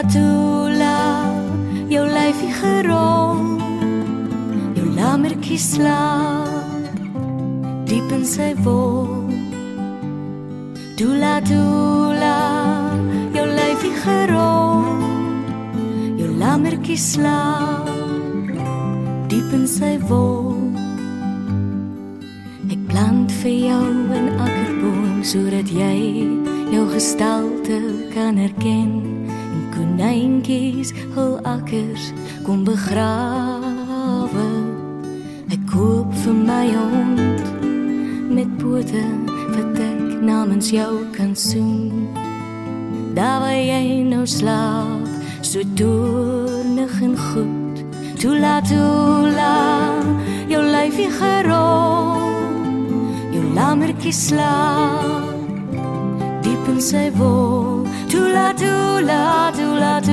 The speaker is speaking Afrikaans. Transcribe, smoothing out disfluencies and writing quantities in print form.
Tula, jou lyfie gerol, jou lammertjie slaap, diep in sy wol. Tula, jou lyfie gerol, jou lammertjie slaap, diep in sy wol. Ek plant vir jou 'n akkerboom, sodat jy jou gestalte kan herken. Konijntjies, hul akkers, kom begrawe. Ek koop vir my hond, met pote, wat ek namens jou kan soen. Daar waar jy nou slaap, so doornig en goed. Tula, jou lyfie gerol, jou lammertjie slaap, diep in sy wol. Tula,